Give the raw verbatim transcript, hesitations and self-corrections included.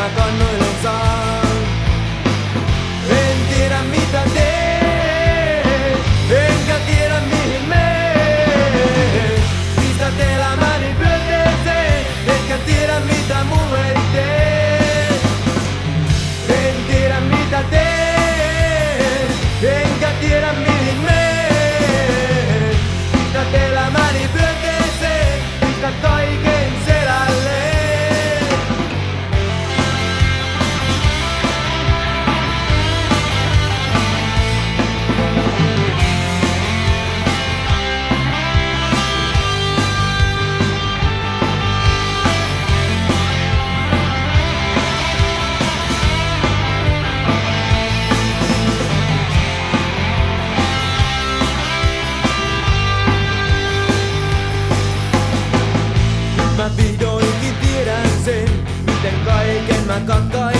mä kannoillen saan. En tiedä mitä teen, enkä tiedä mihin menen. Pistät elämäni pyörteeseen, enkä tiedä mitä mulle tee. En tiedä mitä teen, enkä tiedä mihin menen. Pistät elämäni pyörteeseen, pistät kaiken selälleen. Mä vihdoinkin tiedän sen, miten kaiken mä katkain.